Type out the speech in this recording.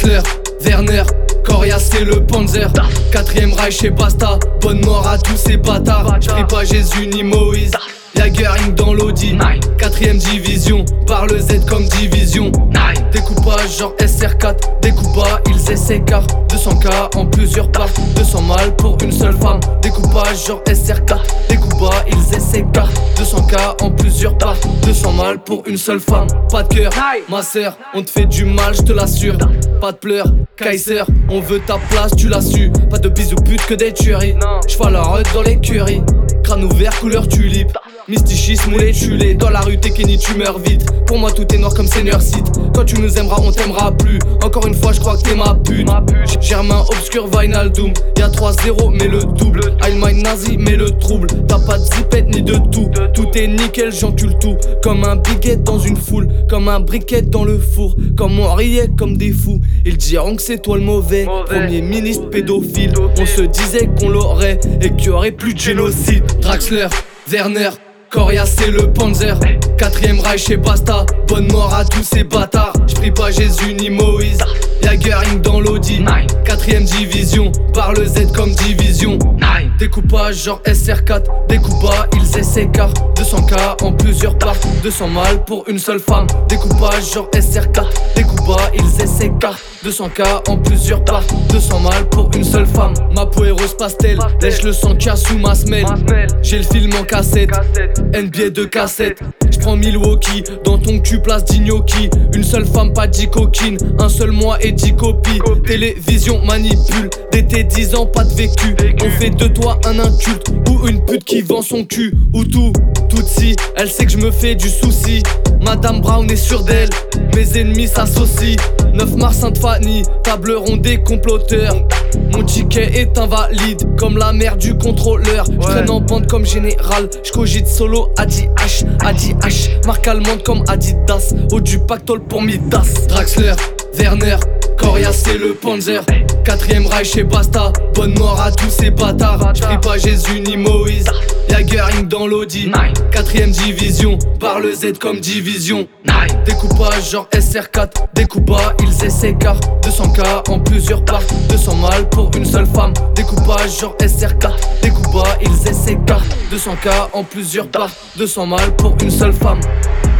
Draxler, Werner, Corias et le Panzer. 4ème Reich et basta, bonne mort à tous ces bâtards. J'prie pas Jésus ni Moïse, Jagger Inc dans l'Audi. 4ème division, par le Z comme division. Découpage genre SR4, découpe bas, ils s'écartent. 200K en plusieurs parts, 200 mal pour une seule femme. Découpage genre SR4, découpe bas, ils s'écartent. 200K en plusieurs parts, 200 mal pour une seule femme. Pas de cœur, ma sœur, on te fait du mal, je te l'assure. Pas de pleurs, Kaiser, on veut ta place, tu l'as su. Pas de bisous pute que des tueries. J'fais la rue dans l'écurie, crâne ouvert couleur tulipe. Mysticisme ou les tulés, dans la rue t'es Kenny tu meurs vite. Pour moi tout est noir comme Seigneur Sith. Quand tu nous aimeras on t'aimera plus. Encore une fois je crois que t'es ma pute. Germain obscur Vinaldoom, y'a 3-0 mais le double. Allemagne nazi mais le trouble. T'as pas de zipette ni de tout. Tout est nickel j'encule tout. Comme un biguet dans une foule, comme un briquet dans le four. Comme on riait comme des fous. Ils diront que c'est toi le mauvais. Premier ministre pédophile. On se disait qu'on l'aurait et qu'il y aurait plus de génocide. Draxler, Werner, Corias et le Panzer. 4ème Reich et basta, bonne mort à tous ces bâtards. J'prie pas Jésus ni Moïse, Jagger Inc dans l'Audi. 4ème division, par le Z comme division. Découpage genre SR4, découpe bas, ils s'écartent. 200K en plusieurs parts, 200 mal pour une seule femme. Découpage genre SR4, découpe bas, ils s'écartent. 200K en plusieurs parts, 200 mal pour une seule femme. Ma peau est rose pastel, lèche le sang qu'il y a sous ma semelle. J'ai le film en cassette, NBA de cassette. J'prends Milwaukee, dans ton cul place d'ignoki. Une seule femme, pas 10 coquines, un seul mois et 10 copies. Télévision manipule, d'été 10 ans, pas de vécu. On fait de toi un inculte, ou une pute qui vend son cul. Ou tout, si, elle sait que je me fais du souci. Madame Brown est sûre d'elle, mes ennemis s'associent. 9 mars Sainte-Fanny, table ronde des comploteurs. Mon ticket est invalide, comme la mère du contrôleur. J'traîne en bande comme général, j'cogite solo Adi H, marque allemande comme Adidas. Haut du pactole pour Midas. Draxler, Werner, Corias et le Panzer. 4ème Reich et basta, bonne mort à tous ces bâtards. J'prie pas Jésus ni Moïse, Jagger Inc dans l'Audi. 4ème division, par le Z comme division. Découpage genre SR4, découpe bas, ils s'écartent. 200K en plusieurs parts, 200 mal pour une seule femme. Découpage genre SR4, découpe bas, ils s'écartent. 200K en plusieurs parts, 200 mal pour une seule femme.